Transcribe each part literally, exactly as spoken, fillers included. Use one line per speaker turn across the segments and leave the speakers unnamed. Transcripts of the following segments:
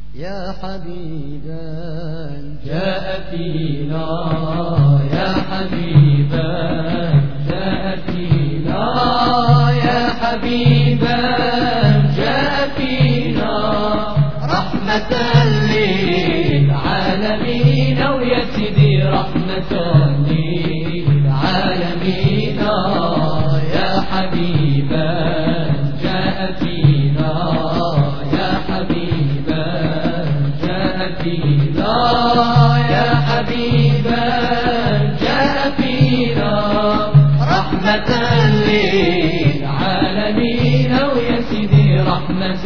يا حبيبا
جاء فينا يا حبيبا جاء فينا يا حبيبا جاء فينا رحمة للعالمين ويا سيدي رحمة للعالمين يا حبيبا جاء فينا يا حبيبا جاء فينا يا حبيبا جاء فينا رحمة للعالمين ويا سيدي رحمة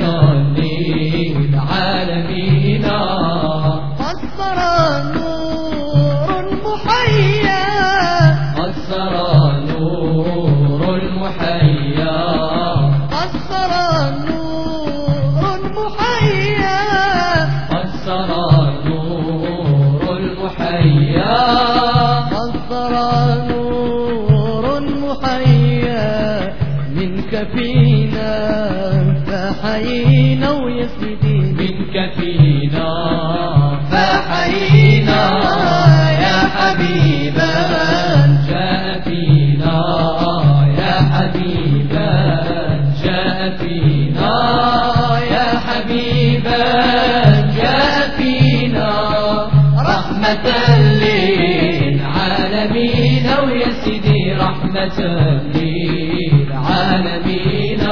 للعالمين
قصر نور المحيا
قصر نور المحيا
قصر نور المحيا
قصر نور المحيا
قصر نور المحيا منك فينا فحيينا ويا سيدي
منك فينا فحيينا يا حبيبا جاء فينا يا حبيبا جاء فينا يا حبيبا جاء فينا رحمة للعالمين ويا سيدي رحمة للعالمين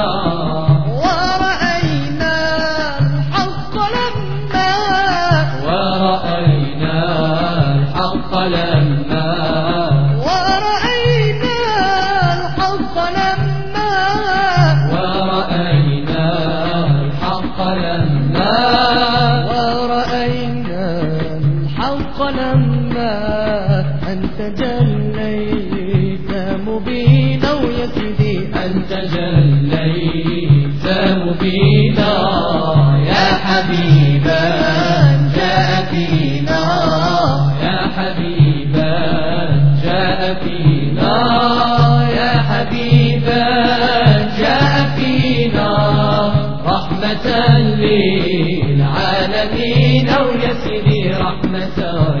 ورأينا الحق لما
ورأينا الحق لما
ورأينا الحق لما
ورأينا الحق لما
ورأينا الحق لما أنت جليت مبينا ويا سيدي
أنت جليت مبينا يا حبيبا جاء فينا يا حبيبا جاء فينا يا حبيبا جاء فينا رحمة للعالمين ويا سيدي رحمة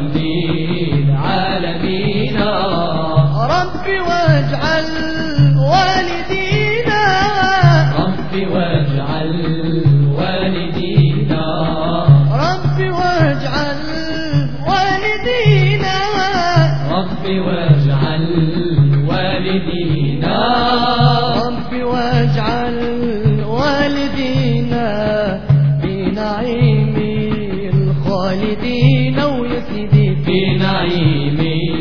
للعالمين
ربي واجعل والدينا
ربي واجعل والدينا
ربي واجعل والدينا
ربي واجعل والدينا
ربي واجعل والدينا بنعيم الخالدين ويا سيدي
في نعيم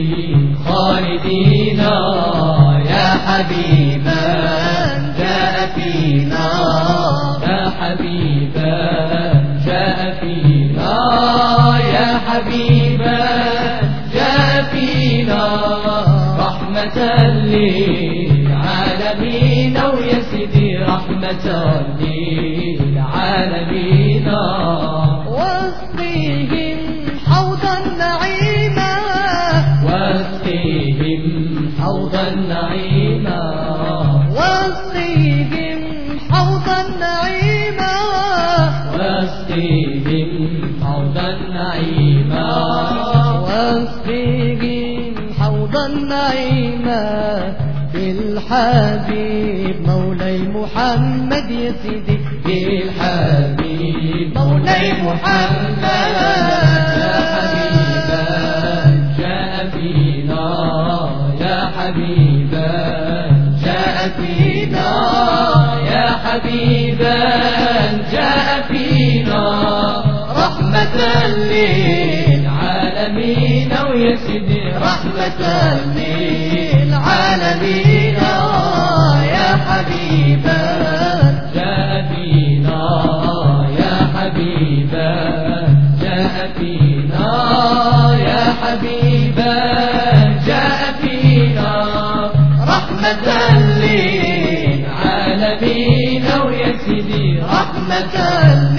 خالدين يا حبيبا جاء فينا يا حبيبا جاء فينا يا حبيبا جاء فينا رحمة للعالمين ويا سيدي رحمة للعالمين
واسقيهم حوضا نعيما
واسقيهم حوضا نعيما
واسقيهم حوضا نعيما
واسقيهم حوضا نعيما
واسقيهم حوضا نعيما بالحبيب مولاي محمد يا سيدي
بالحبيب مولاي محمد يا حبيبا جاء فينا يا حبيبا جاء فينا يا حبيبا جاء فينا رحمة للعالمين ويا سيدي رحمة للعالمين يا حبيبا جاء فينا يا حبيبا جاء فينا يا حبيبا جاء فينا رحمة للعالمين ويا سيدي رحمة